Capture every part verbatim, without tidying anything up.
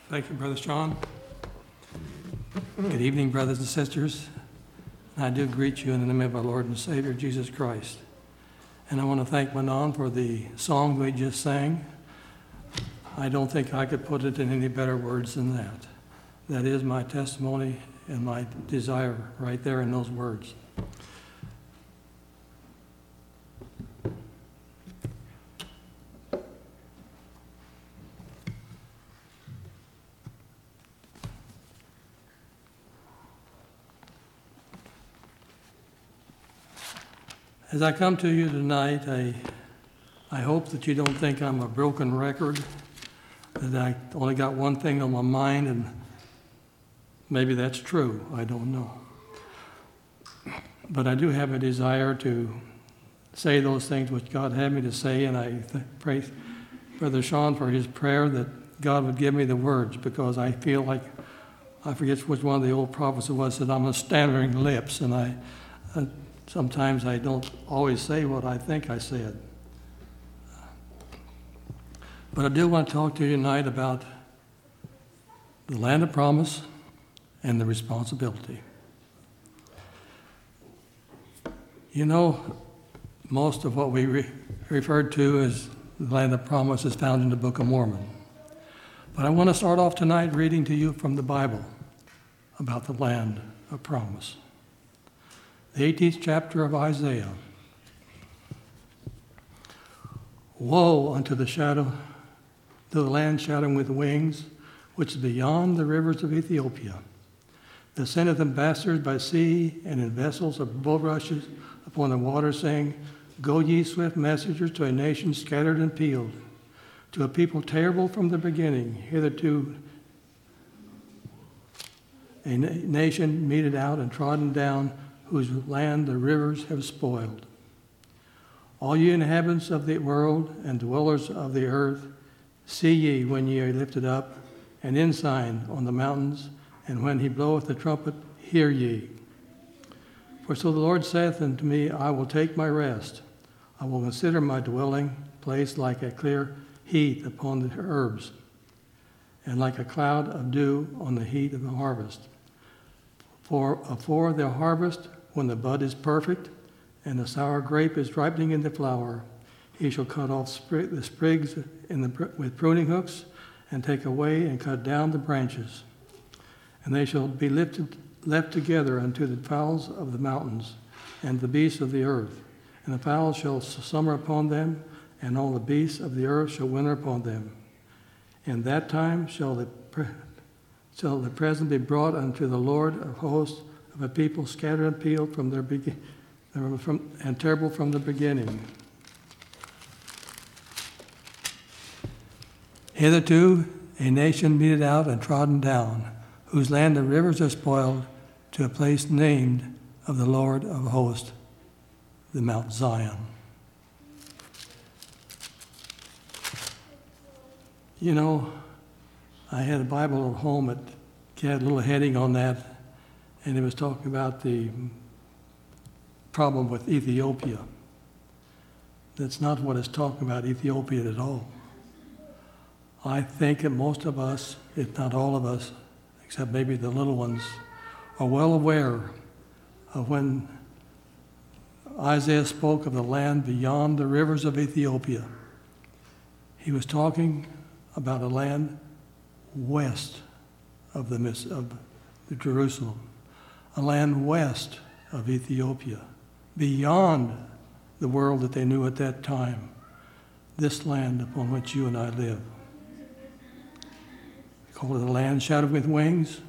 Thank you, Brother Sean. Good evening, brothers and sisters. I do greet you in the name of our Lord and Savior, Jesus Christ. And I want to thank Manon for the song we just sang. I don't think I could put it in any better words than that. That is my testimony and my desire right there in those words. As I come to you tonight, I, I hope that you don't think I'm a broken record, that I only got one thing on my mind, and maybe that's true, I don't know. But I do have a desire to say those things which God had me to say, and I th- praise Brother Sean for his prayer that God would give me the words, because I feel like, I forget which one of the old prophets it was, that I'm a stammering lips, and I... Uh, Sometimes I don't always say what I think I said. But I do want to talk to you tonight about the land of promise and the responsibility. You know, most of what we re- referred to as the land of promise is found in the Book of Mormon. But I want to start off tonight reading to you from the Bible about the land of promise. The eighteenth chapter of Isaiah. Woe unto the shadow, to the land shadowed with wings, which is beyond the rivers of Ethiopia, that sendeth ambassadors by sea and in vessels of bulrushes upon the water, saying, Go ye swift messengers to a nation scattered and peeled, to a people terrible from the beginning, hitherto a na- nation meted out and trodden down, whose land the rivers have spoiled. All ye inhabitants of the world and dwellers of the earth, see ye when ye are lifted up, and ensign on the mountains, and when he bloweth the trumpet, hear ye. For so the Lord saith unto me, I will take my rest. I will consider my dwelling place like a clear heat upon the herbs, and like a cloud of dew on the heat of the harvest. For afore the harvest, when the bud is perfect, and the sour grape is ripening in the flower, he shall cut off sprig- the sprigs in the, with pruning hooks, and take away and cut down the branches. And they shall be lifted, left together unto the fowls of the mountains, and the beasts of the earth. And the fowls shall summer upon them, and all the beasts of the earth shall winter upon them. In that time shall the, pre- shall the present be brought unto the Lord of hosts, of a people scattered and peeled from their be- from, and terrible from the beginning. Hitherto a nation meted out and trodden down, whose land the rivers are spoiled, to a place named of the Lord of hosts, the Mount Zion. You know, I had a Bible at home that had a little heading on that, and it was talking about the problem with Ethiopia. That's not what it's talking about, Ethiopia at all. I think that most of us, if not all of us, except maybe the little ones, are well aware of when Isaiah spoke of the land beyond the rivers of Ethiopia. He was talking about a land west of the, of the Jerusalem. A land west of Ethiopia, beyond the world that they knew at that time, this land upon which you and I live. They call it a land shadowed with wings.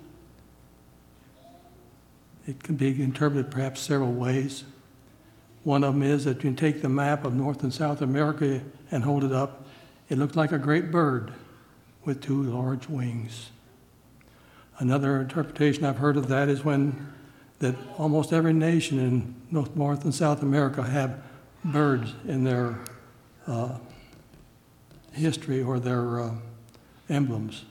It can be interpreted perhaps several ways. One of them is that you can take the map of North and South America and hold it up. It looks like a great bird with two large wings. Another interpretation I've heard of that is when that almost every nation in North, North and South America have birds in their uh, history or their uh, emblems.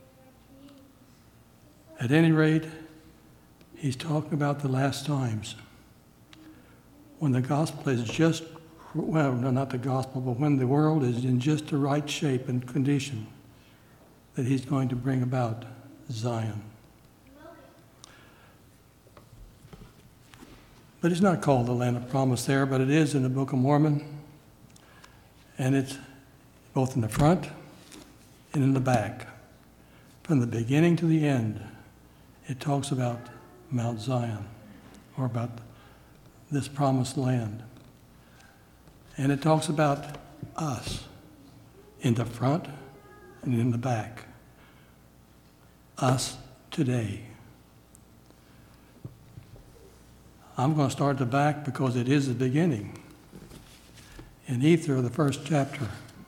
At any rate, he's talking about the last times when the gospel is just, well, no, not the gospel, but when the world is in just the right shape and condition. that he's going to bring about Zion. But it's not called the land of promise there, but it is in the Book of Mormon. And it's both in the front and in the back. From the beginning to the end, it talks about Mount Zion, or about this promised land. And it talks about us in the front and in the back. Us today. I'm going to start at the back because it is the beginning. In Ether, the first chapter.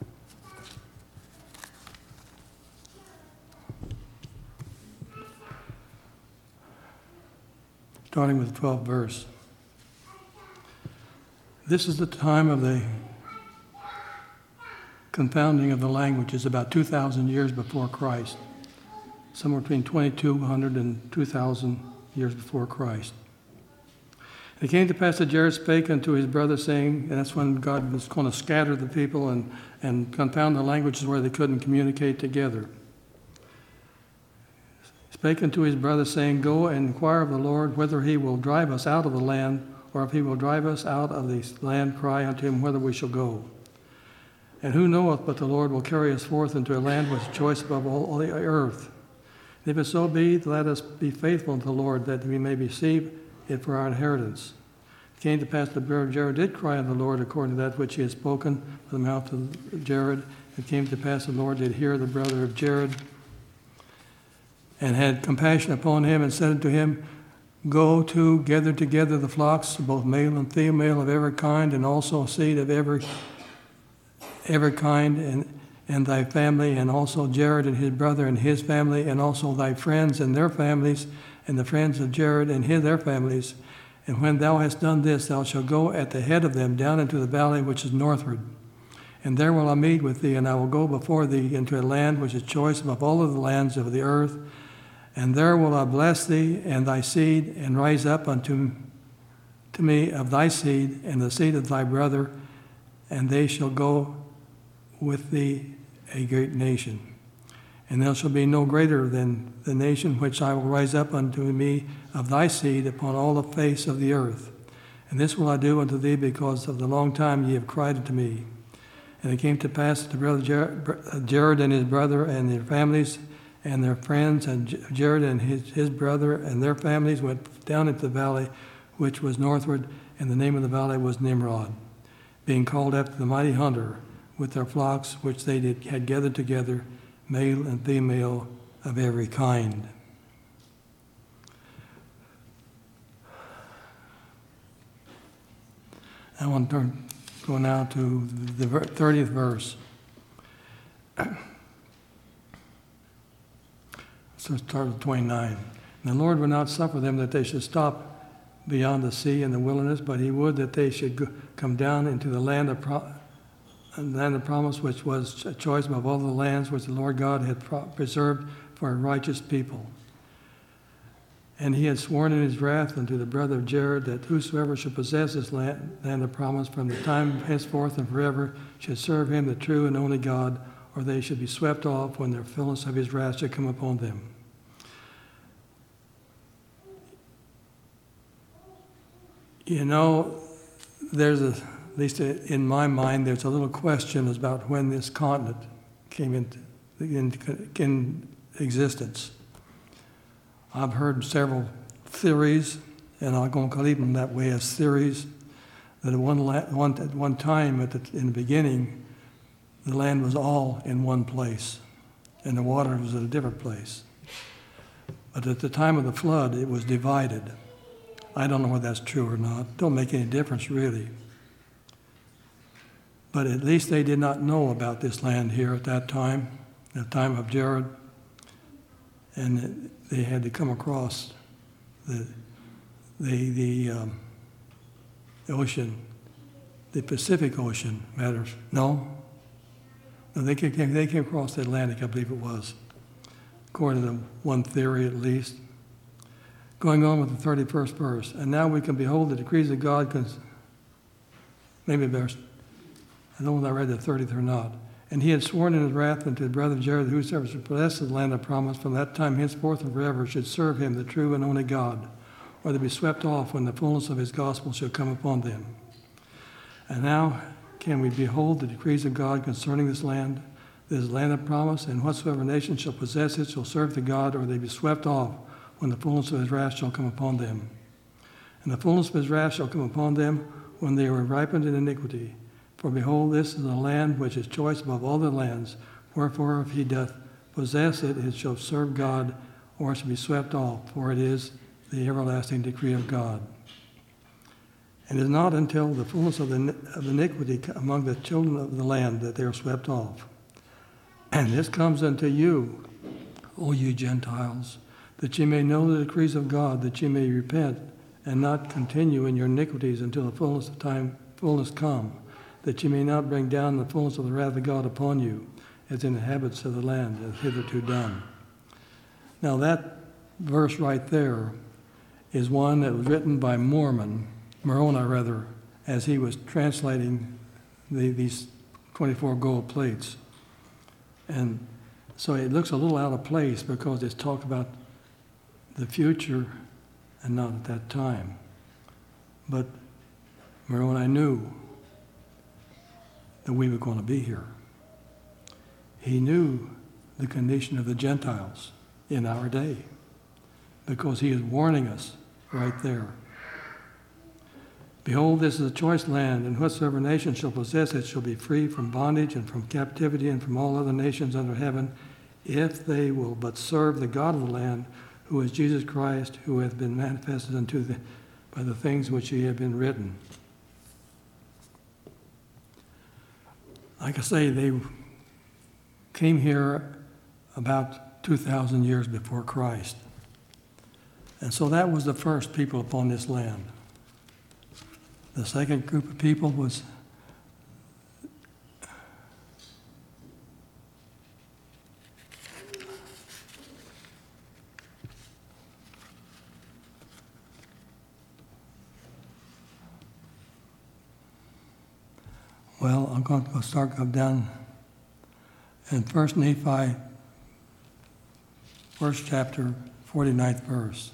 Starting with the twelfth verse. This is the time of the confounding of the languages, about two thousand years before Christ. Somewhere between twenty-two hundred and two thousand years before Christ. And it came to pass that Jared spake unto his brother, saying, and that's when God was going to scatter the people and, and confound the languages where they couldn't communicate together. Spake unto his brother, saying, Go and inquire of the Lord whether he will drive us out of the land, or if he will drive us out of the land, cry unto him whether we shall go. And who knoweth but the Lord will carry us forth into a land which is choice above all, all the earth. And if it so be, let us be faithful unto the Lord, that we may receive it for our inheritance. It came to pass that the brother Jared did cry unto the Lord according to that which he had spoken by the mouth of Jared. It came to pass the Lord did hear the brother of Jared, and had compassion upon him, and said unto him, Go to, gather together the flocks, both male and female of every kind, and also seed of every every kind, and, and thy family, and also Jared and his brother and his family, and also thy friends and their families, and the friends of Jared and his, their families. And when thou hast done this, thou shalt go at the head of them down into the valley which is northward. And there will I meet with thee, and I will go before thee into a land which is choice above all of the lands of the earth. And there will I bless thee and thy seed, and rise up unto to me of thy seed and the seed of thy brother, and they shall go with thee a great nation. And there shall be no greater than the nation which I will rise up unto me of thy seed upon all the face of the earth. And this will I do unto thee because of the long time ye have cried unto me. And it came to pass that the brother Jared, Jared and his brother and their families and their friends, and Jared and his, his brother and their families went down into the valley which was northward, and the name of the valley was Nimrod, being called after the mighty hunter, with their flocks which they did, had gathered together, male and female of every kind. I want to turn, go now to the thirtieth verse. So start with twenty-nine. And the Lord would not suffer them that they should stop beyond the sea and the wilderness, but he would that they should go, come down into the land of pro- land of promise, which was a choice above all the lands which the Lord God had pro- preserved for a righteous people. And he had sworn in his wrath unto the brother of Jared that whosoever should possess this land, land of promise from the time henceforth and forever should serve him the true and only God, or they should be swept off when the fullness of his wrath should come upon them. You know, there's a, at least in my mind, there's a little question about when this continent came into, into in existence. I've heard several theories, and I'm going to leave them that way as theories, that at one, one, at one time at the, in the beginning, the land was all in one place, and the water was at a different place. But at the time of the flood, it was divided. I don't know whether that's true or not. Don't make any difference, really. But at least they did not know about this land here at that time, the time of Jared, and they had to come across the the the, um, the ocean, the Pacific Ocean matters. No, no, they came they came across the Atlantic, I believe it was, according to one theory at least. Going on with the thirty-first verse, and now we can behold the decrees of God. Cons- maybe verse. I don't know if I read the thirtieth or not. And he had sworn in his wrath unto his brother Jared, that whosoever should possess the land of promise from that time henceforth and forever should serve him, the true and only God, or they be swept off when the fullness of his gospel shall come upon them. And now can we behold the decrees of God concerning this land, this land of promise, and whatsoever nation shall possess it shall serve the God, or they be swept off when the fullness of his wrath shall come upon them. And the fullness of his wrath shall come upon them when they are ripened in iniquity. For behold, this is a land which is choice above all the lands. Wherefore, if he doth possess it, it shall serve God, or it shall be swept off, for it is the everlasting decree of God. And it is not until the fullness of, the, of iniquity among the children of the land that they are swept off. And this comes unto you, O you Gentiles, that ye may know the decrees of God, that ye may repent and not continue in your iniquities until the fullness of time, fullness come, that ye may not bring down the fullness of the wrath of God upon you, as in the habits of the land as hitherto done. Now that verse right there is one that was written by Mormon, Moroni rather, as he was translating the, these twenty-four gold plates. And so it looks a little out of place because it's talked about the future and not at that time. But Moroni knew that we were going to be here. He knew the condition of the Gentiles in our day because he is warning us right there. Behold, this is a choice land, and whatsoever nation shall possess it shall be free from bondage and from captivity and from all other nations under heaven, if they will but serve the God of the land, who is Jesus Christ, who hath been manifested unto the, by the things which ye have been written. Like I say, they came here about two thousand years before Christ. And so that was the first people upon this land. The second group of people was Well, I'm going to go start go down in First Nephi, first chapter, forty-ninth verse.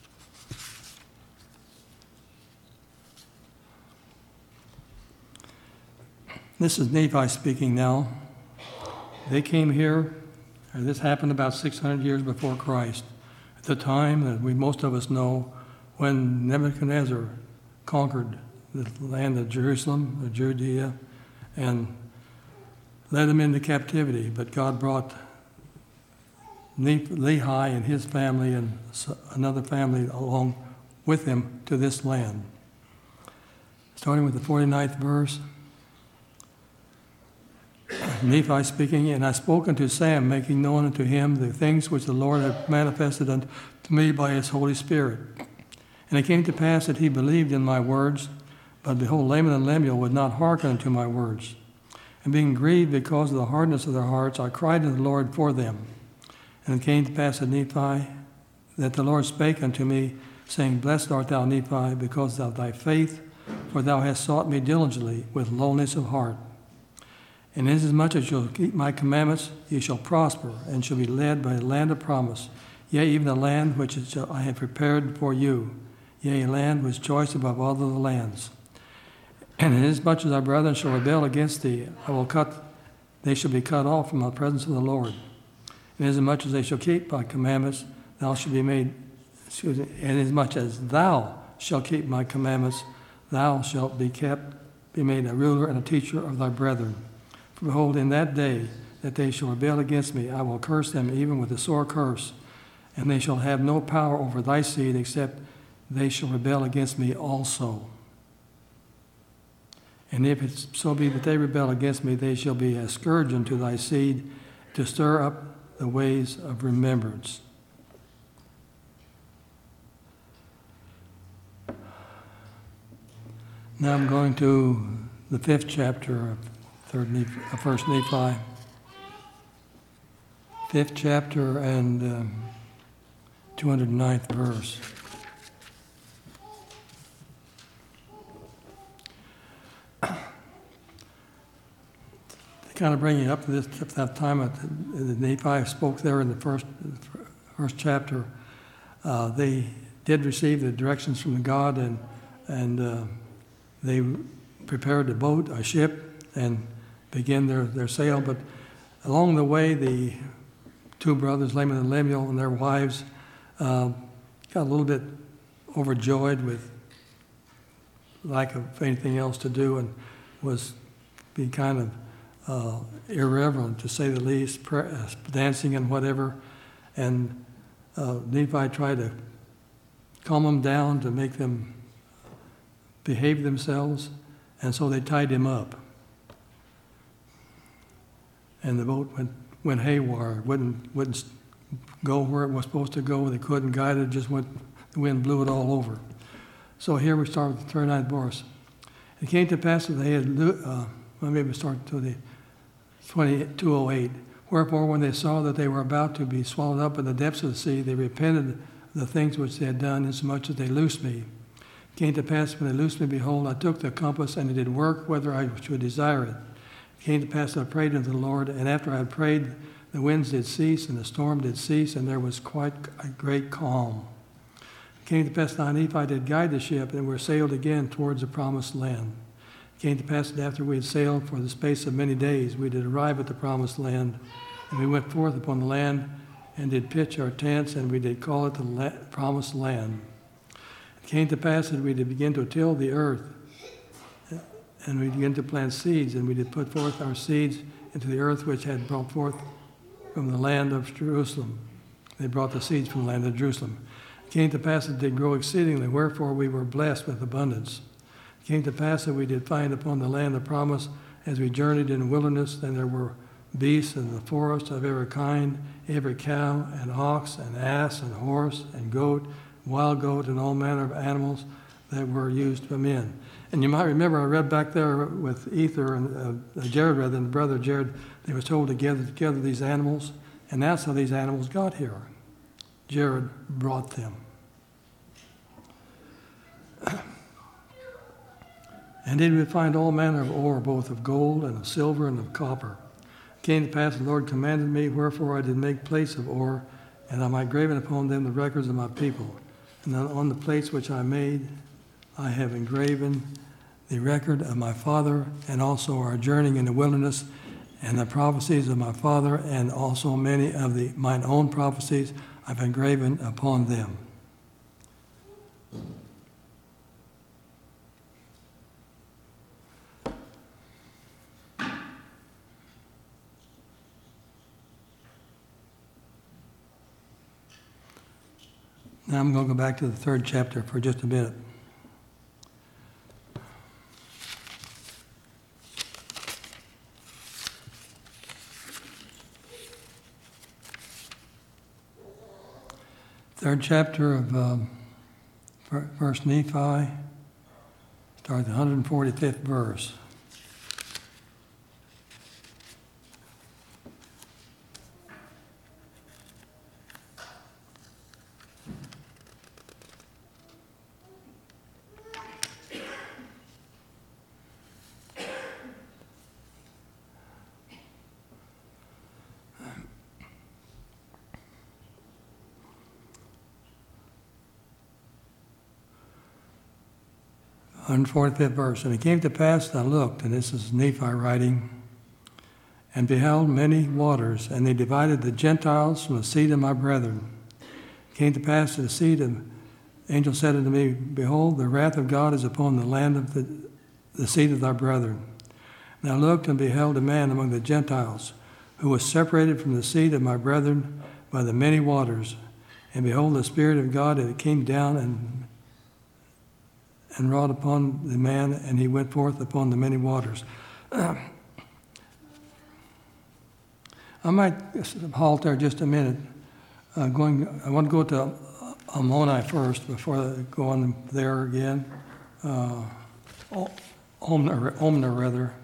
This is Nephi speaking now. They came here, and this happened about six hundred years before Christ, at the time that we most of us know when Nebuchadnezzar conquered the land of Jerusalem, of Judea, and led them into captivity. But God brought Lehi and his family and another family along with him to this land. Starting with the forty-ninth verse. Nephi speaking, and I spoke unto Sam, making known unto him the things which the Lord had manifested unto me by his Holy Spirit. And it came to pass that he believed in my words, but behold, Laman and Lemuel would not hearken unto my words. And being grieved because of the hardness of their hearts, I cried unto the Lord for them. And it came to pass at Nephi that the Lord spake unto me, saying, Blessed art thou, Nephi, because of thy faith, for thou hast sought me diligently with lowliness of heart. And inasmuch as you shall keep my commandments, ye shall prosper, and shall be led by the land of promise, yea, even the land which I have prepared for you, yea, a land which is choice above all other lands. And inasmuch as thy brethren shall rebel against thee, I will cut, they shall be cut off from the presence of the Lord. And inasmuch as they shall keep my commandments, thou shalt be made, excuse me, and inasmuch as thou shalt keep my commandments, thou shalt be kept, be made a ruler and a teacher of thy brethren. For behold, in that day that they shall rebel against me, I will curse them even with a sore curse, and they shall have no power over thy seed, except they shall rebel against me also. And if it so be that they rebel against me, they shall be a scourge unto thy seed, to stir up the ways of remembrance. Now I'm going to the fifth chapter of Third Nephi, First Nephi, fifth chapter and um, two hundred ninth verse. kind of bring you up to this at that time at the, the Nephi spoke there in the first first chapter. Uh, they did receive the directions from God, and and uh, they prepared a boat, a ship, and began their, their sail. But along the way, the two brothers, Laman and Lemuel, and their wives uh, got a little bit overjoyed with lack of anything else to do, and was being kind of uh, irreverent, to say the least, pra- uh, dancing and whatever. And uh, Nephi tried to calm them down, to make them behave themselves, and so they tied him up. And the boat went, went haywire, wouldn't, wouldn't go where it was supposed to go. They couldn't guide it, just went, the wind blew it all over. So here we start with the thirty-ninth verse. It came to pass that they had, uh, well, maybe we start to the twenty-two oh eight. Wherefore, when they saw that they were about to be swallowed up in the depths of the sea, they repented of the things which they had done, insomuch that they loosed me. It came to pass when they loosed me, behold, I took the compass, and it did work whether I should desire it. It came to pass that I prayed unto the Lord, and after I had prayed, the winds did cease, and the storm did cease, and there was quite a great calm. It came to pass that Nephi did guide the ship, and we sailed again towards the promised land. It came to pass that after we had sailed for the space of many days, we did arrive at the promised land, and we went forth upon the land, and did pitch our tents, and we did call it the la- promised land. It came to pass that we did begin to till the earth, and we began to plant seeds, and we did put forth our seeds into the earth which had brought forth from the land of Jerusalem. They brought the seeds from the land of Jerusalem. It came to pass that they did grow exceedingly, wherefore we were blessed with abundance. It came to pass that we did find upon the land of promise, as we journeyed in the wilderness, and there were beasts in the forest of every kind, every cow and ox and ass and horse and goat, wild goat, and all manner of animals that were used by men. And you might remember, I read back there with Ether and uh, Jared, rather than brother Jared, they were told to gather together these animals, and that's how these animals got here. Jared brought them. And did we find all manner of ore, both of gold and of silver and of copper. It came to pass, the Lord commanded me, wherefore I did make plates of ore, and I might graven upon them the records of my people. And on the plates which I made, I have engraven the record of my father, and also our journeying in the wilderness, and the prophecies of my father, and also many of the mine own prophecies I've engraven upon them. Now I'm going to go back to the third chapter for just a minute. Third chapter of um, First Nephi, start at the one hundred forty-fifth verse. one hundred forty-fifth verse. And it came to pass that I looked, and this is Nephi writing, and beheld many waters, and they divided the Gentiles from the seed of my brethren. It came to pass that the seed of the angel said unto me, behold, the wrath of God is upon the land of the, the seed of thy brethren. And I looked and beheld a man among the Gentiles, who was separated from the seed of my brethren by the many waters. And behold, the Spirit of God, and it came down and and wrought upon the man, and he went forth upon the many waters. Uh, I might halt there just a minute. Uh, going, I want to go to Ammoni first before I go on there again. Uh, Omna, Omna rather.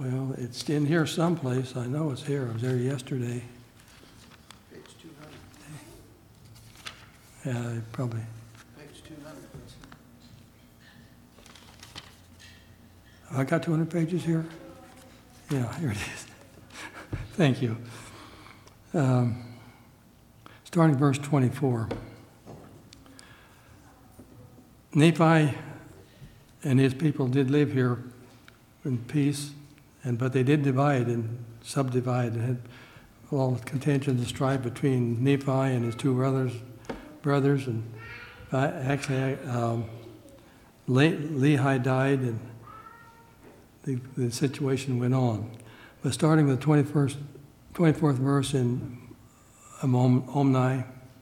Well, it's in here someplace. I know it's here. I was there yesterday. Page two hundred. Yeah, probably. Page two hundred, please. I got two hundred pages here? Yeah, here it is. Thank you. Um, starting verse twenty-four. Nephi and his people did live here in peace, and but they did divide and subdivide and had all contention and strife between Nephi and his two brothers. Brothers, and uh, actually, um, Le- Lehi died, and the, the situation went on. But starting with the twenty-first, twenty-fourth verse in Om- Omni.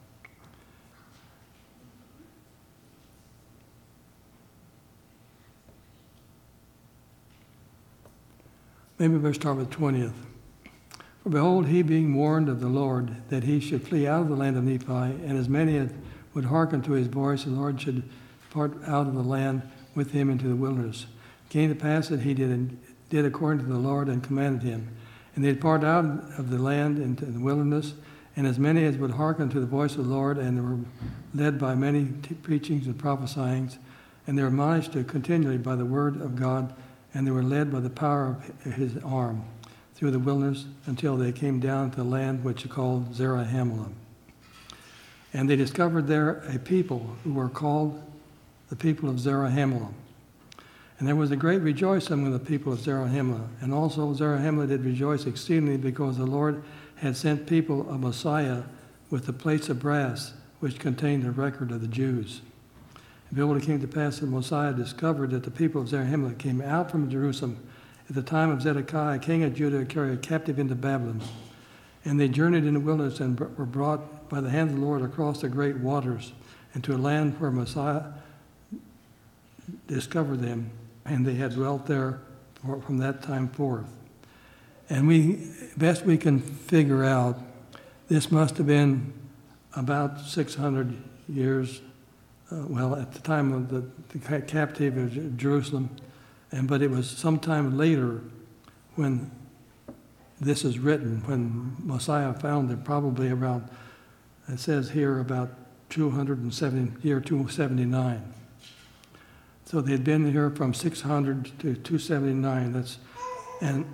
Maybe we'll start with twentieth. For behold, he being warned of the Lord that he should flee out of the land of Nephi, and as many as would hearken to his voice, the Lord should depart out of the land with him into the wilderness. It came to pass that he did, did according to the Lord and commanded him. And they departed out of the land into the wilderness, and as many as would hearken to the voice of the Lord, and they were led by many t- preachings and prophesyings, and they were admonished to continually by the word of God, and they were led by the power of his arm through the wilderness until they came down to the land which is called Zarahemla. And they discovered there a people who were called the people of Zarahemla. And there was a great rejoicing among the people of Zarahemla. And also Zarahemla did rejoice exceedingly because the Lord had sent people of Messiah with the plates of brass which contained the record of the Jews. And behold, it came to pass that Messiah discovered that the people of Zarahemla came out from Jerusalem at the time of Zedekiah, king of Judah, carried captive into Babylon. And they journeyed in the wilderness and were brought by the hand of the Lord across the great waters into a land where Messiah discovered them, and they had dwelt there for, from that time forth. And we, best we can figure out, this must have been about six hundred years, uh, well, at the time of the, the captivity of Jerusalem. And but it was sometime later when this is written, when Messiah found them, probably around, it says here, about two hundred seventy, year two seventy-nine. So they'd been here from six hundred to two seventy-nine. That's, and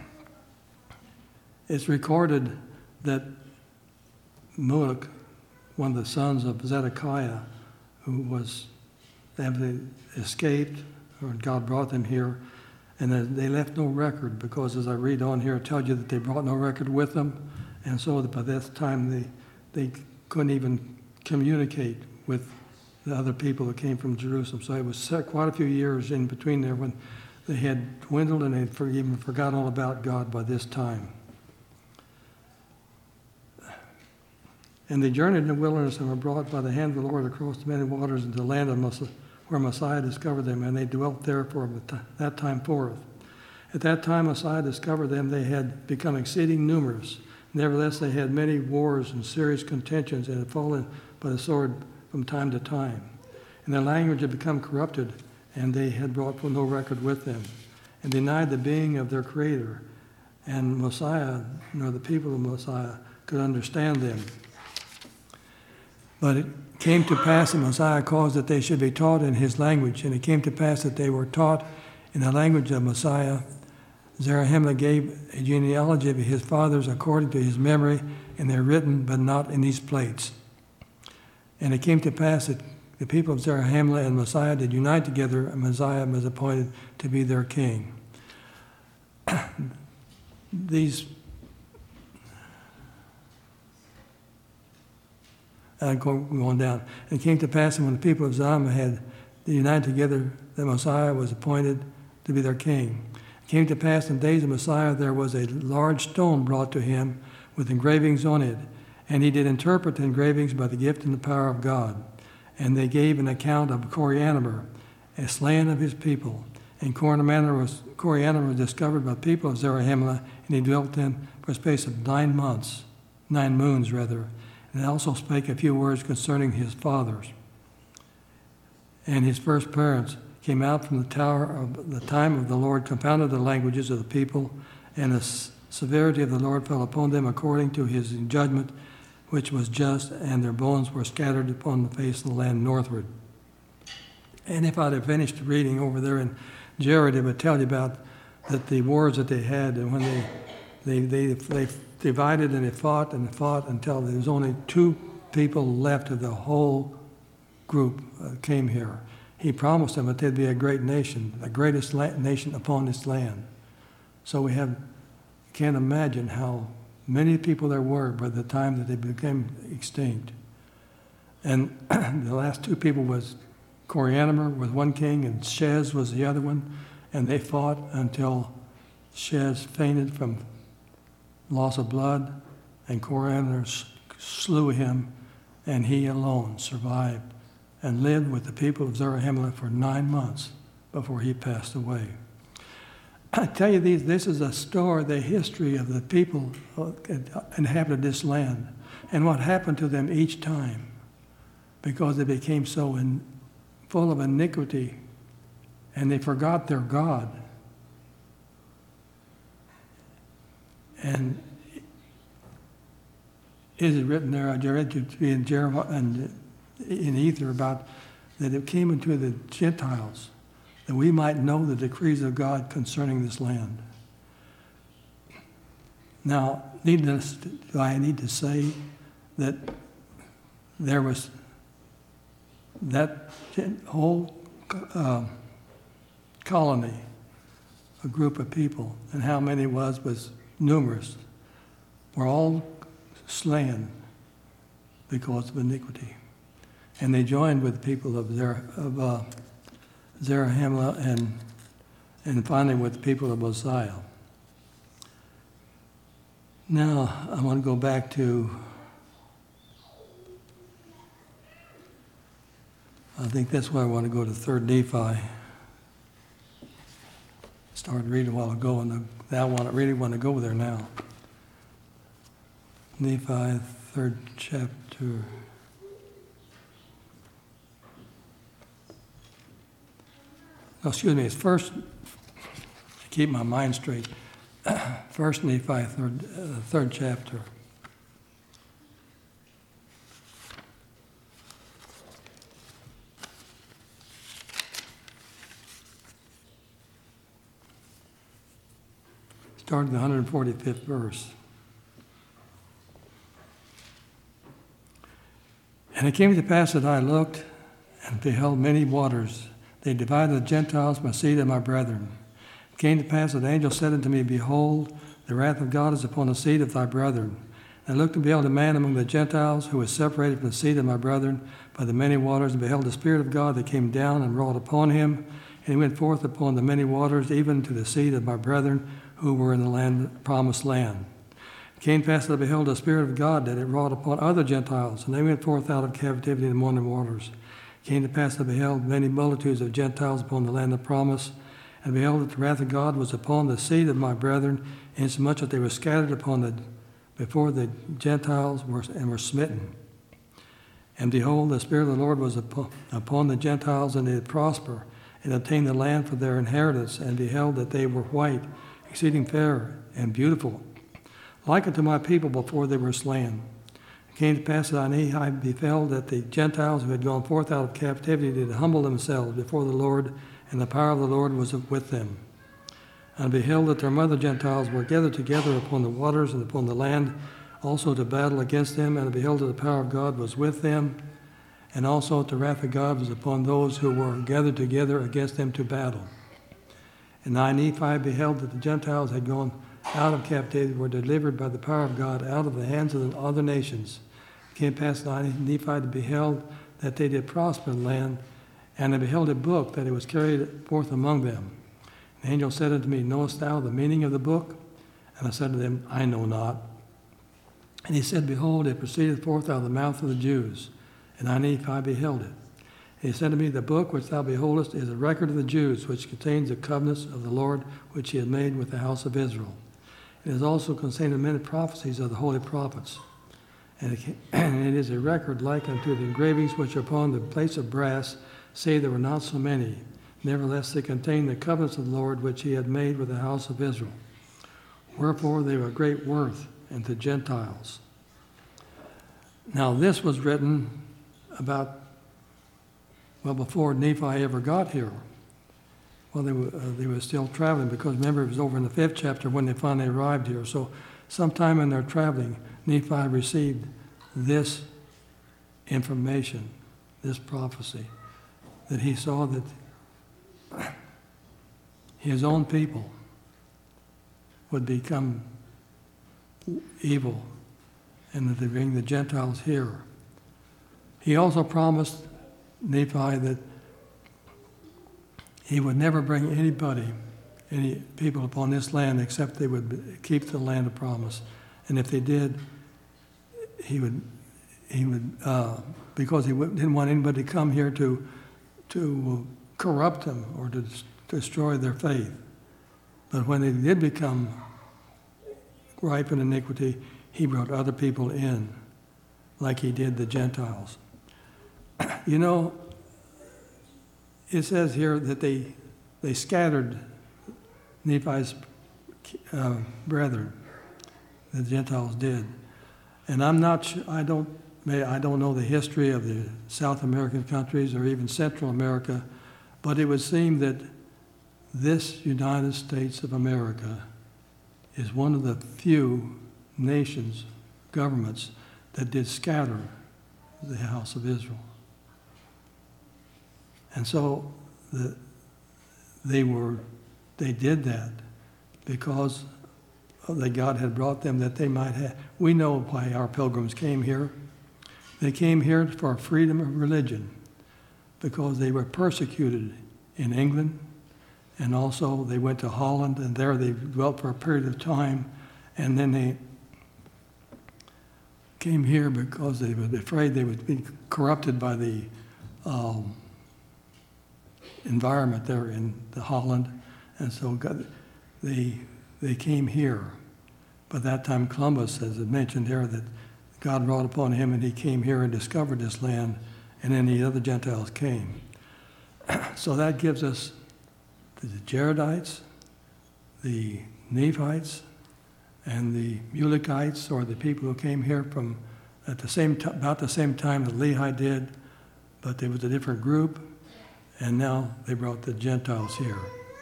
it's recorded that Mulek, one of the sons of Zedekiah, who was, they escaped, or God brought them here, and they left no record, because as I read on here, it tells you that they brought no record with them, and so by that time they they couldn't even communicate with the other people that came from Jerusalem. So it was quite a few years in between there when they had dwindled and they had even forgot all about God by this time. And they journeyed in the wilderness and were brought by the hand of the Lord across the many waters into the land of Messiah, where Messiah discovered them, and they dwelt there for that time forth. At that time Messiah discovered them, they had become exceeding numerous. Nevertheless, they had many wars and serious contentions, and had fallen by the sword from time to time. And their language had become corrupted, and they had brought no record with them, and denied the being of their Creator. And Messiah, nor the people of Messiah, could understand them. But it came to pass that Messiah caused that they should be taught in his language, and it came to pass that they were taught in the language of Messiah. Zarahemla gave a genealogy of his fathers according to his memory, and they're written, but not in these plates. And it came to pass that the people of Zarahemla and Messiah did unite together, and Messiah was appointed to be their king. These Uh, going down. And it came to pass, and when the people of Zarahemla had united together, that Messiah was appointed to be their king. It came to pass in the days of Messiah, there was a large stone brought to him with engravings on it, and he did interpret the engravings by the gift and the power of God. And they gave an account of Corianumr, a slaying of his people. And Corianumr was, Corianumr was discovered by the people of Zarahemla, and he dwelt them for a space of nine months, nine moons rather. And also spake a few words concerning his fathers. And his first parents came out from the tower of the time of the Lord, confounded the languages of the people, and the s- severity of the Lord fell upon them according to his judgment, which was just, and their bones were scattered upon the face of the land northward. And if I'd have finished reading over there in Jared, it would tell you about that the wars that they had, and when they they they they divided and they fought and fought until there was only two people left of the whole group uh, came here. He promised them that they'd be a great nation, the greatest la- nation upon this land. So we have can't imagine how many people there were by the time that they became extinct. And the last two people was Corianumr was one king and Shez was the other one, and they fought until Shez fainted from loss of blood, and Corianumr s- slew him, and he alone survived and lived with the people of Zarahemla for nine months before he passed away. I tell you, these, this is a story, the history of the people who inhabited this land and what happened to them each time because they became so in, full of iniquity and they forgot their God. And it is written there, I read in Jeremiah and in Ether about that it came into the Gentiles that we might know the decrees of God concerning this land. Now, needless, do I need to say that there was that whole uh, colony, a group of people, and how many it was was numerous, were all slain because of iniquity. And they joined with the people of, Zer, of uh, Zarahemla and, and finally with the people of Mosiah. Now, I want to go back to, I think that's why I want to go to Third Nephi. Started reading a while ago, and I want, really want to go there now. Nephi, third chapter. Oh, excuse me, it's first, to keep my mind straight, First Nephi, third, uh, third chapter. Starting the one hundred forty-fifth verse. And it came to pass that I looked and beheld many waters. They divided the Gentiles, my seed and my brethren. It came to pass that the angel said unto me, Behold, the wrath of God is upon the seed of thy brethren. And I looked and beheld a man among the Gentiles who was separated from the seed of my brethren by the many waters, and beheld the Spirit of God that came down and wrought upon him. And he went forth upon the many waters, even to the seed of my brethren who were in the land, promised land. It came to pass that I beheld the Spirit of God that it wrought upon other Gentiles, and they went forth out of captivity in the morning waters. It came to pass that I beheld many multitudes of Gentiles upon the land of promise, and beheld that the wrath of God was upon the seed of my brethren, insomuch that they were scattered upon the before the Gentiles were and were smitten. And behold, the Spirit of the Lord was upon, upon the Gentiles, and they did prosper, and obtained the land for their inheritance, and beheld that they were white, exceeding fair and beautiful, like unto my people before they were slain. It came to pass that I beheld that the Gentiles who had gone forth out of captivity did humble themselves before the Lord, and the power of the Lord was with them. And I beheld that their mother Gentiles were gathered together upon the waters and upon the land, also to battle against them. And I beheld that the power of God was with them, and also that the wrath of God was upon those who were gathered together against them to battle. And I, Nephi, beheld that the Gentiles had gone out of captivity, were delivered by the power of God out of the hands of the other nations. It came past I, Nephi, beheld that they did prosper in the land, and I beheld a book that it was carried forth among them. The angel said unto me, Knowest thou the meaning of the book? And I said to them, I know not. And he said, Behold, it proceedeth forth out of the mouth of the Jews. And I, Nephi, beheld it. And he said to me, The book which thou beholdest is a record of the Jews, which contains the covenants of the Lord which he had made with the house of Israel. It is also contained many prophecies of the holy prophets. And it, and it is a record like unto the engravings which are upon the plates of brass, save there were not so many. Nevertheless, they contained the covenants of the Lord which he had made with the house of Israel. Wherefore they were of great worth unto Gentiles. Now this was written about, well, before Nephi ever got here. Well, they were, uh, they were still traveling, because remember, it was over in the fifth chapter when they finally arrived here. So sometime in their traveling, Nephi received this information, this prophecy, that he saw that his own people would become evil and that they bring the Gentiles here. He also promised Nephi that he would never bring anybody, any people upon this land except they would keep the land of promise. And if they did, he would, he would, uh, because he didn't want anybody to come here to, to corrupt them or to destroy their faith. But when they did become ripe in iniquity, he brought other people in, like he did the Gentiles. You know, it says here that they they scattered Nephi's uh, brethren. The Gentiles did, and I'm not. Sure, I don't. I don't know the history of the South American countries or even Central America, but it would seem that this United States of America is one of the few nations, governments, that did scatter the house of Israel. And so the, they were, they did that because that God had brought them that they might have. We know why our pilgrims came here. They came here for freedom of religion because they were persecuted in England, and also they went to Holland, and there they dwelt for a period of time, and then they came here because they were afraid they would be corrupted by the um, environment there in the Holland, and so God, they they came here. By that time, Columbus, as it mentioned here, that God brought upon him, and he came here and discovered this land, and then the other Gentiles came. So that gives us the Jaredites, the Nephites, and the Mulekites, or the people who came here from at the same t- about the same time that Lehi did, but there was a different group, and now they brought the Gentiles here.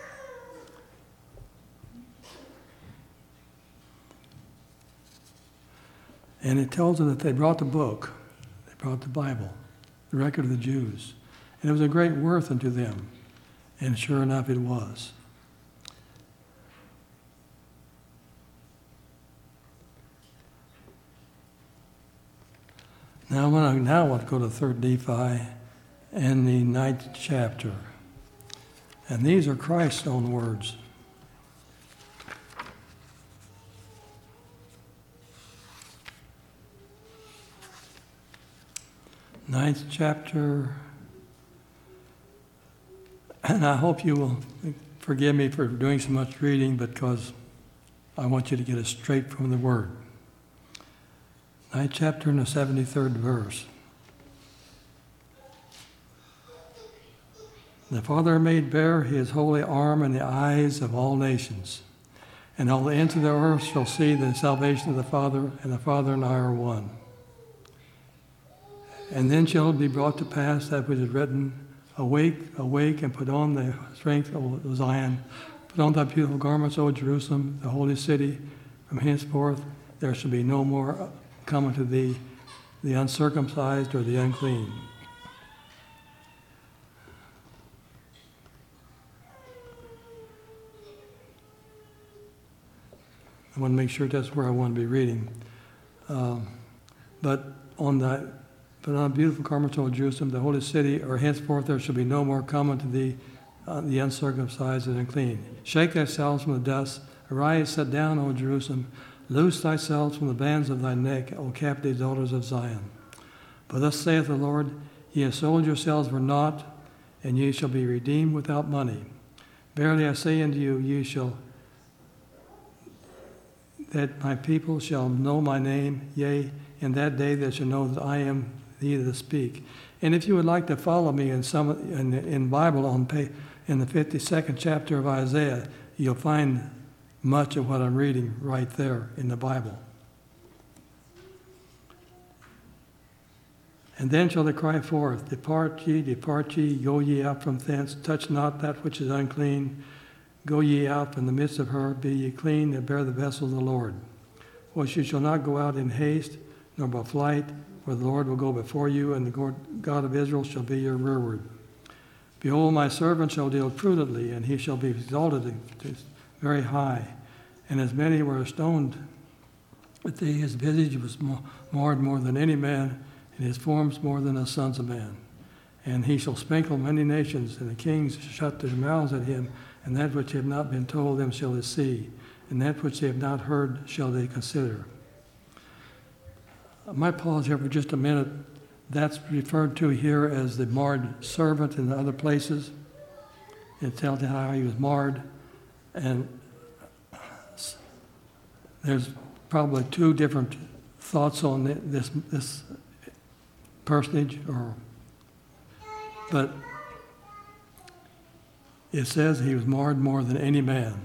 And it tells them that they brought the book, they brought the Bible, the record of the Jews, and it was a great worth unto them, and sure enough it was. Now I want to, now I want to go to third Nephi and the ninth chapter. And these are Christ's own words. Ninth chapter, and I hope you will forgive me for doing so much reading, because I want you to get it straight from the Word. Ninth chapter and the seventy-third verse. The Father made bare his holy arm in the eyes of all nations, and all the ends of the earth shall see the salvation of the Father, and the Father and I are one. And then shall it be brought to pass that which is written, Awake, awake, and put on the strength of Zion. Put on thy beautiful garments, O Jerusalem, the holy city. From henceforth there shall be no more coming to thee the uncircumcised or the unclean. I want to make sure that's where I want to be reading. Um, but on the Put on beautiful garments, O Jerusalem, the holy city, or henceforth there shall be no more common to thee uh, the uncircumcised and unclean. Shake thyself from the dust. Arise, sit down, O Jerusalem. Loose thyself from the bands of thy neck, O captive daughters of Zion. For thus saith the Lord, ye have sold yourselves for naught, and ye shall be redeemed without money. Verily I say unto you, ye shall, that my people shall know my name, yea, in that day they shall know that I am he that speak. And if you would like to follow me in some in, in Bible on page, in the fifty-second chapter of Isaiah, you'll find much of what I'm reading right there in the Bible. And then shall they cry forth, Depart ye, depart ye, go ye out from thence, touch not that which is unclean. Go ye out from the midst of her, be ye clean, and bear the vessel of the Lord. For you shall not go out in haste, nor by flight, for the Lord will go before you, and the God of Israel shall be your rearward. Behold, my servant shall deal prudently, and he shall be exalted very high. And as many were stoned with thee, his visage was marred more than any man, and his forms more than the sons of man. And he shall sprinkle many nations, and the kings shall shut their mouths at him, and that which have not been told them shall they see, and that which they have not heard shall they consider. I might pause here for just a minute. That's referred to here as the marred servant in the other places. It tells you how he was marred. And there's probably two different thoughts on this this personage, or but it says he was marred more than any man.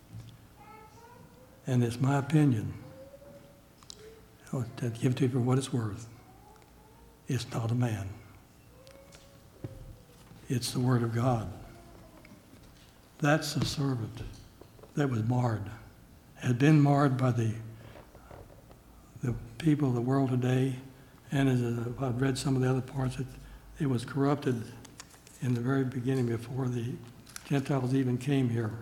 And it's my opinion, I'll give it to you for what it's worth. It's not a man. It's the Word of God. That's the servant that was marred, had been marred by the the people of the world today, and as I've read some of the other parts, it, it was corrupted in the very beginning before the Gentiles even came here.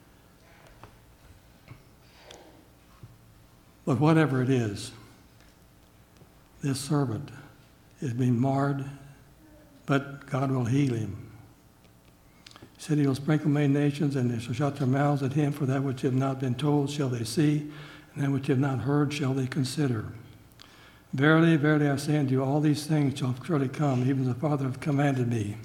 But whatever it is, this servant is being marred, but God will heal him. He said he will sprinkle many nations, and they shall shut their mouths at him, for that which have not been told shall they see, and that which have not heard shall they consider. Verily, verily, I say unto you, all these things shall surely come, even as the Father hath commanded me.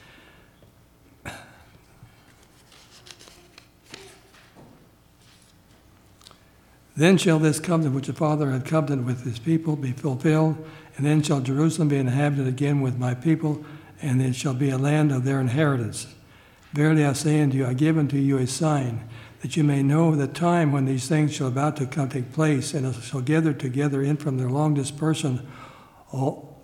Then shall this covenant which the Father had covenanted with his people be fulfilled, and then shall Jerusalem be inhabited again with my people, and it shall be a land of their inheritance. Verily I say unto you, I give unto you a sign, that you may know the time when these things shall about to come take place, and shall gather together in from their long dispersion all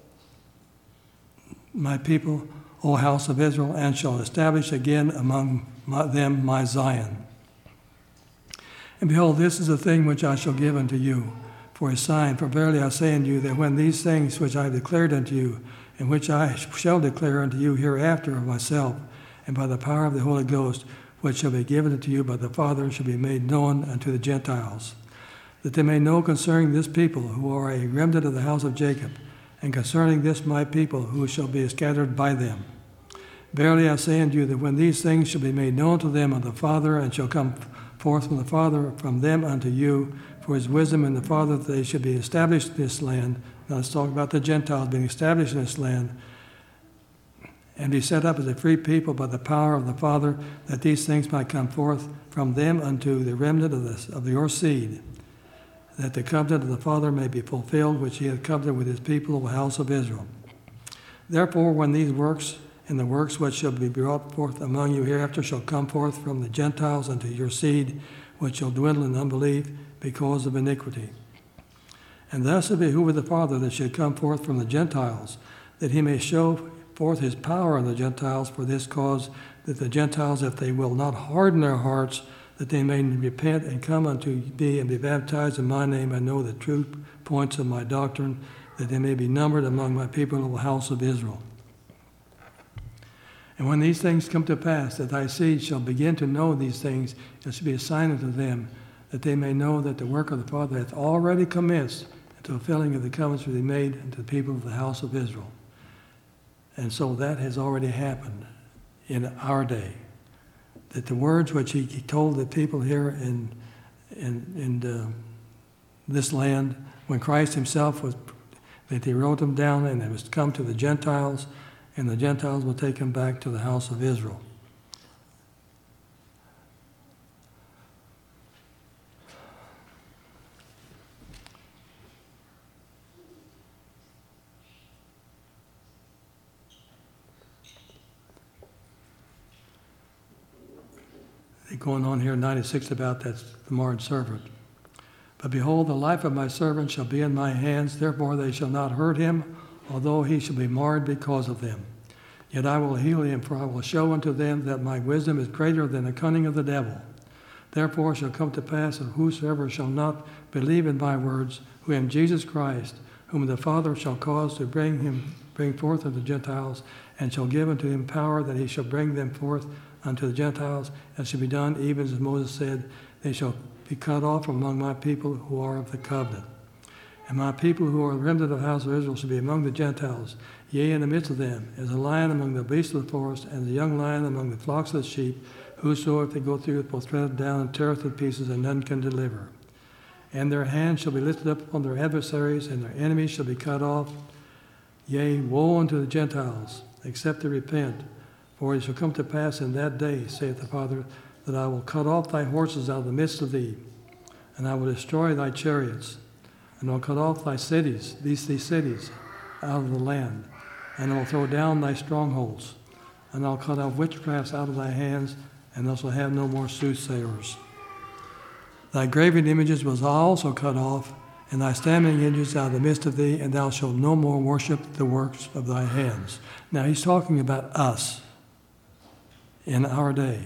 my people, O house of Israel, and shall establish again among my, them my Zion. And behold, this is the thing which I shall give unto you for a sign. For verily I say unto you, that when these things which I have declared unto you, and which I shall declare unto you hereafter of myself, and by the power of the Holy Ghost, which shall be given unto you by the Father, shall be made known unto the Gentiles, that they may know concerning this people, who are a remnant of the house of Jacob, and concerning this my people, who shall be scattered by them. Verily I say unto you, that when these things shall be made known to them of the Father, and shall come forth from the Father, from them unto you, for his wisdom and the Father, that they should be established in this land. Now let's talk about the Gentiles being established in this land, and be set up as a free people by the power of the Father, that these things might come forth from them unto the remnant of, this, of your seed, that the covenant of the Father may be fulfilled, which he hath covenanted with his people, the house of Israel. Therefore, when these works and the works which shall be brought forth among you hereafter shall come forth from the Gentiles unto your seed, which shall dwindle in unbelief because of iniquity. And thus it behooveth the Father that should come forth from the Gentiles, that he may show forth his power in the Gentiles for this cause, that the Gentiles, if they will not harden their hearts, that they may repent and come unto me and be baptized in my name, and know the true points of my doctrine, that they may be numbered among my people of the house of Israel. And when these things come to pass, that thy seed shall begin to know these things, it shall be a sign unto them, that they may know that the work of the Father hath already commenced, unto the fulfilling of the covenants to be made unto the people of the house of Israel. And so that has already happened in our day. That the words which he, he told the people here in, in, in uh, this land, when Christ himself was, that he wrote them down, and it was to come to the Gentiles, and the Gentiles will take him back to the house of Israel. going on here in ninety-six about that, the marred servant. But behold, the life of my servant shall be in my hands, therefore they shall not hurt him, although he shall be marred because of them. Yet I will heal him, for I will show unto them that my wisdom is greater than the cunning of the devil. Therefore it shall come to pass that whosoever shall not believe in my words, who am Jesus Christ, whom the Father shall cause to bring him, bring forth unto the Gentiles, and shall give unto him power that he shall bring them forth unto the Gentiles, and shall be done even as Moses said, they shall be cut off among my people who are of the covenant. And my people who are the remnant of the house of Israel shall be among the Gentiles, yea, in the midst of them, as a lion among the beasts of the forest, and the young lion among the flocks of the sheep, whoso if they go through it will tread it down and teareth in pieces, and none can deliver. And their hands shall be lifted up upon their adversaries, and their enemies shall be cut off. Yea, woe unto the Gentiles, except they repent. For it shall come to pass in that day, saith the Father, that I will cut off thy horses out of the midst of thee, and I will destroy thy chariots, and I will cut off thy cities, these these cities, out of the land, and I will throw down thy strongholds, and I will cut off witchcrafts out of thy hands, and thou shalt have no more soothsayers. Thy graven images was also cut off, and thy standing images out of the midst of thee, and thou shalt no more worship the works of thy hands. Now he's talking about us in our day.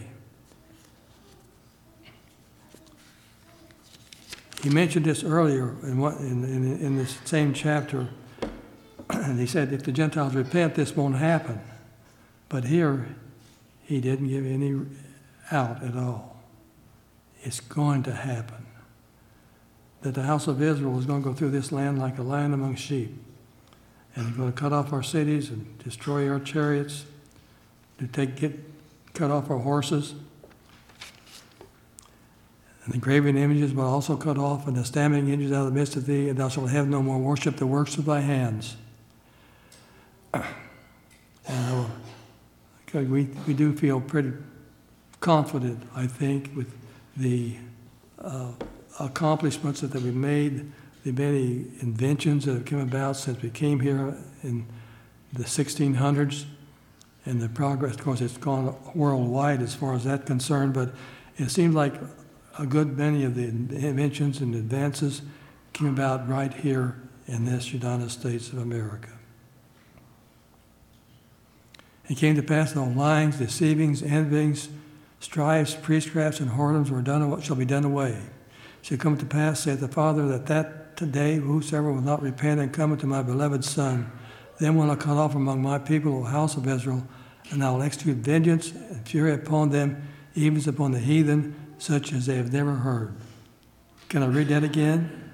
He mentioned this earlier in, what, in, in, in this same chapter, and he said, if the Gentiles repent, this won't happen. But here, he didn't give any out at all. It's going to happen. That the house of Israel is going to go through this land like a lion among sheep. And they're going to cut off our cities and destroy our chariots, to take, get, cut off our horses. And the graven images will also cut off, and the standing images out of the midst of thee, and thou shalt have no more worship the works of thy hands. And uh, we, we do feel pretty confident, I think, with the uh, accomplishments that we've made, the many inventions that have come about since we came here in the sixteen hundreds, and the progress. Of course, it's gone worldwide as far as that's concerned, but it seems like a good many of the inventions and advances came about right here in this United States of America. It came to pass that all lyings, deceivings, envyings, strifes, priestcrafts, and whoredoms were done, shall be done away. It shall come to pass, saith the Father, that that today whosoever will not repent and come unto my beloved Son, then will I cut off among my people, the house of Israel, and I will execute vengeance and fury upon them, even as upon the heathen, such as they have never heard. Can I read that again?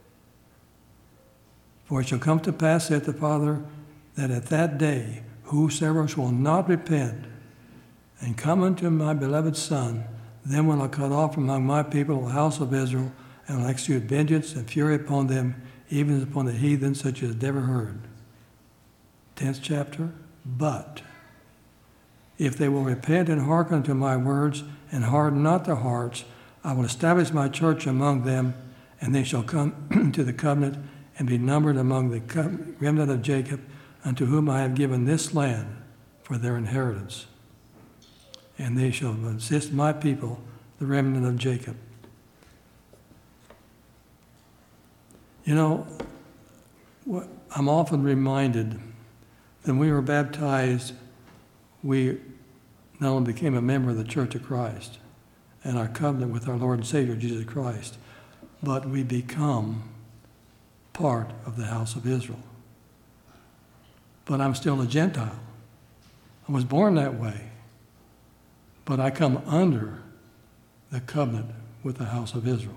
For it shall come to pass, saith the Father, that at that day whosoever shall not repent and come unto my beloved Son, then will I cut off among my people the house of Israel, and will execute vengeance and fury upon them, even as upon the heathen, such as never heard. Tenth chapter. But if they will repent and hearken unto my words, and harden not their hearts, I will establish my church among them, and they shall come to the covenant and be numbered among the remnant of Jacob, unto whom I have given this land for their inheritance. And they shall assist my people, the remnant of Jacob. You know, I'm often reminded that when we were baptized, we not only became a member of the Church of Christ and our covenant with our Lord and Savior, Jesus Christ, but we become part of the house of Israel. But I'm still a Gentile. I was born that way. But I come under the covenant with the house of Israel.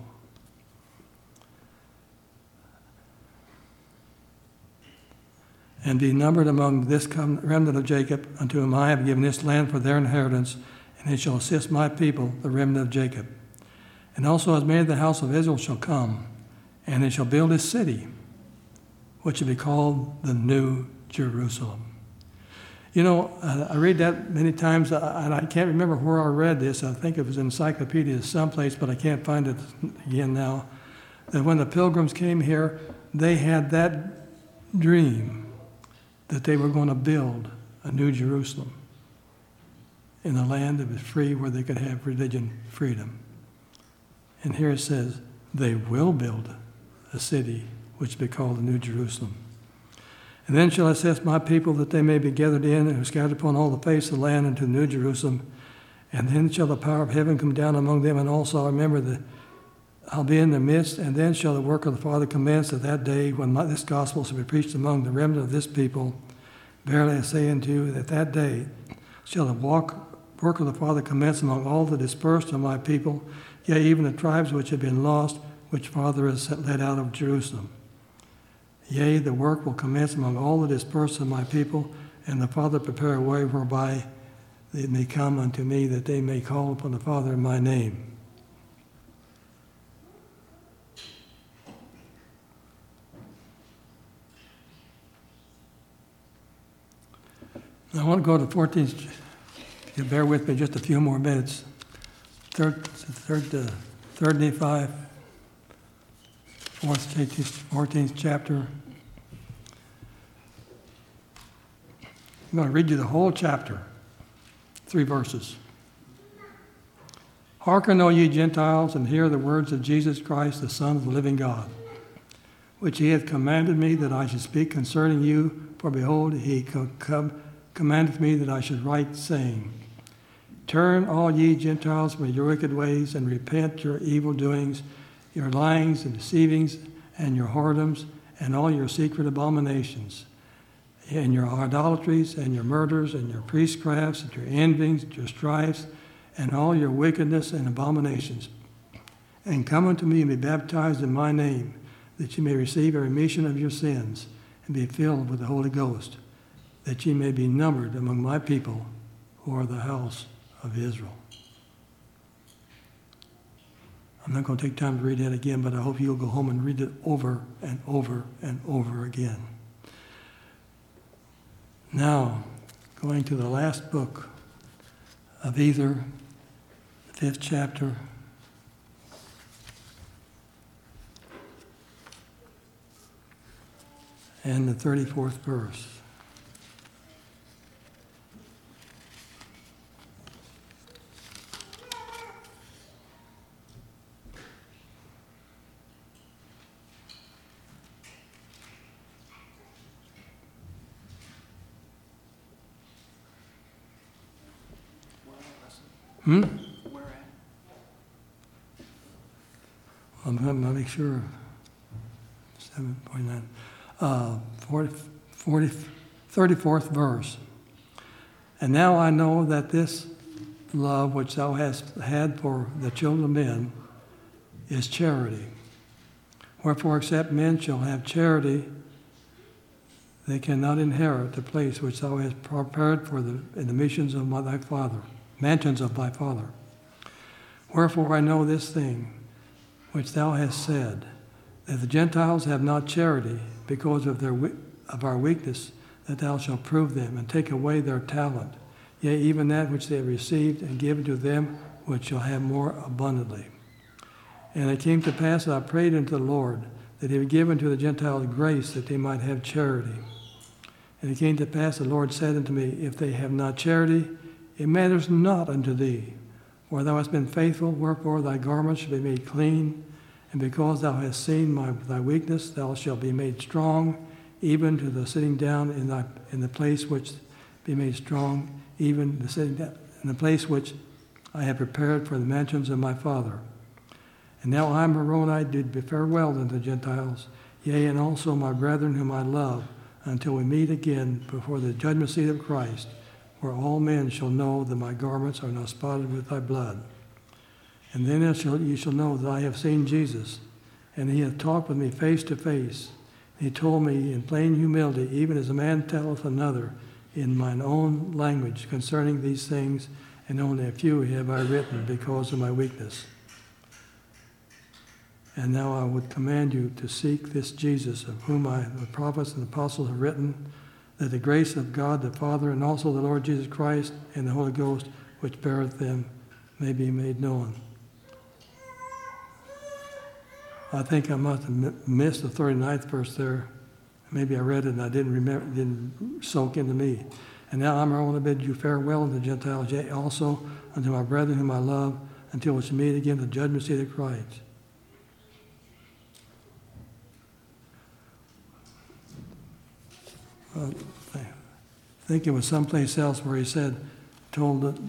And be numbered among this remnant of Jacob, unto whom I have given this land for their inheritance, and they shall assist my people, the remnant of Jacob. And also as many of the house of Israel shall come, and they shall build a city, which shall be called the New Jerusalem. You know, uh, I read that many times, uh, and I can't remember where I read this. I think it was in encyclopedia someplace, but I can't find it again now. That when the pilgrims came here, they had that dream that they were going to build a New Jerusalem. in a land that was free where they could have religion freedom. And here it says, they will build a city which be called the New Jerusalem. And then shall I assess my people that they may be gathered in and scattered upon all the face of the land into the New Jerusalem. And then shall the power of heaven come down among them, and also I remember that I'll be in their midst, and then shall the work of the Father commence at that day when my, this gospel shall be preached among the remnant of this people. Verily I say unto you that that day shall the walk, work of the Father commence among all the dispersed of my people, yea, even the tribes which have been lost, which Father has led out of Jerusalem. Yea, the work will commence among all the dispersed of my people, and the Father prepare a way whereby they may come unto me, that they may call upon the Father in my name. I want to go to fourteenth. If you bear with me just a few more minutes. Third, third, uh, third Nephi, fourth, fourteenth chapter. I'm going to read you the whole chapter, three verses. Hearken, O ye Gentiles, and hear the words of Jesus Christ, the Son of the living God, which he hath commanded me that I should speak concerning you. For behold, he co- com- commandeth me that I should write, saying, Turn all ye Gentiles from your wicked ways, and repent your evil doings, your lyings and deceivings, and your whoredoms, and all your secret abominations, and your idolatries, and your murders, and your priestcrafts, and your envyings, and your strifes, and all your wickedness and abominations. And come unto me and be baptized in my name, that ye may receive a remission of your sins, and be filled with the Holy Ghost, that ye may be numbered among my people who are the house of Israel. I'm not going to take time to read that again, but I hope you'll go home and read it over and over and over again. Now, going to the last book of Ether, the fifth chapter. And the thirty-fourth verse. Hmm? Where at? I'm going to make sure. seven point nine. Uh, forty, forty, thirty-fourth verse. And now I know that this love which thou hast had for the children of men is charity. Wherefore, except men shall have charity, they cannot inherit the place which thou hast prepared for the in the missions of my, thy Father. Mansions of thy Father. Wherefore I know this thing which thou hast said, that the Gentiles have not charity because of their of our weakness, that thou shalt prove them and take away their talent, yea, even that which they have received, and give it to them which shall have more abundantly. And it came to pass that I prayed unto the Lord that he would give unto the Gentiles grace that they might have charity. And it came to pass the Lord said unto me, If they have not charity, it matters not unto thee, for thou hast been faithful, wherefore thy garments shall be made clean, and because thou hast seen my, thy weakness, thou shalt be made strong, even to the sitting down in thy in the place which be made strong, even the sitting down in the place which I have prepared for the mansions of my Father. And now I, Moroni, did bid farewell unto the Gentiles, yea, and also my brethren whom I love, until we meet again before the judgment seat of Christ, where all men shall know that my garments are not spotted with thy blood. And then you shall know that I have seen Jesus, and he hath talked with me face to face. He told me in plain humility, even as a man telleth another, in mine own language concerning these things, and only a few have I written because of my weakness. And now I would command you to seek this Jesus, of whom I, the prophets and apostles have written, that the grace of God the Father and also the Lord Jesus Christ and the Holy Ghost, which beareth them, may be made known. I think I must have missed the thirty-ninth verse there. Maybe I read it and I didn't remember, it didn't soak into me. And now I'm going to bid you farewell unto the Gentiles, yea, also unto my brethren whom I love, until we shall meet again at the judgment seat of Christ. Uh, I think it was someplace else where he said, told uh,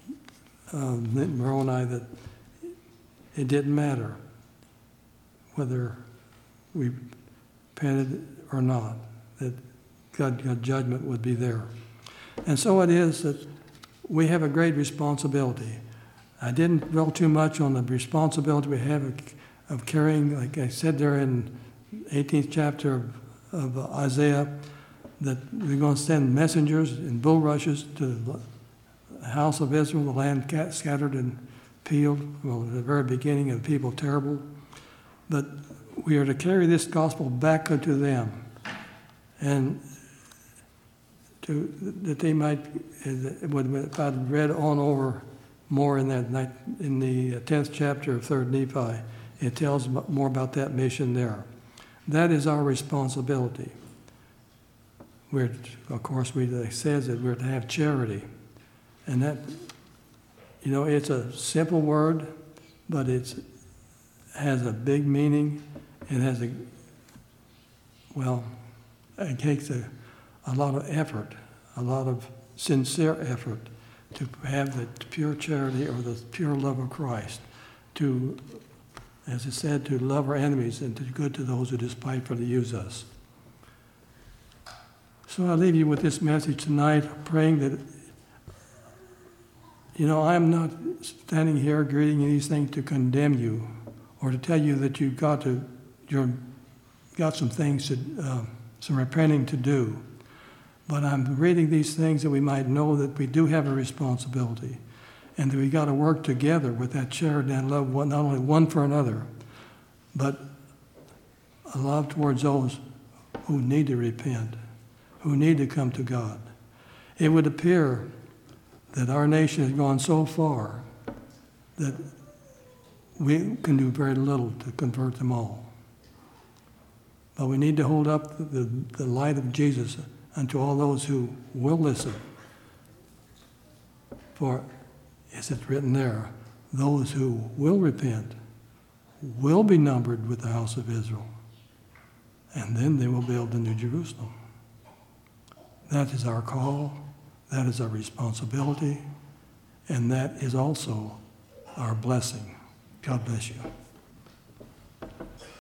Moroni that it didn't matter whether we repented or not, that God, God's judgment would be there. And so it is that we have a great responsibility. I didn't dwell too much on the responsibility we have of, of carrying, like I said there in eighteenth chapter of, of Isaiah, that we're going to send messengers in bulrushes to the house of Israel, the land scattered and peeled, well, at the very beginning of the people terrible. But we are to carry this gospel back unto them, and to, that they might, if I'd read on over more in that night, in the tenth chapter of third Nephi, it tells more about that mission there. That is our responsibility. We're, of course, we, it says that we're to have charity. And that, you know, it's a simple word, but it has a big meaning. It has a, well, it takes a, a lot of effort, a lot of sincere effort to have the pure charity or the pure love of Christ, to, as it said, to love our enemies and to do good to those who despitefully use us. So I leave you with this message tonight, praying that, you know, I'm not standing here greeting you these things to condemn you or to tell you that you've got to, you're got some things to, uh, some repenting to do. But I'm reading these things that we might know that we do have a responsibility, and that we got to work together with that charity and love, not only one for another, but a love towards those who need to repent, who need to come to God. It would appear that our nation has gone so far that we can do very little to convert them all. But we need to hold up the, the light of Jesus unto all those who will listen. For, as it's written there, those who will repent will be numbered with the house of Israel, and then they will build the New Jerusalem. That is our call, that is our responsibility, and that is also our blessing. God bless you.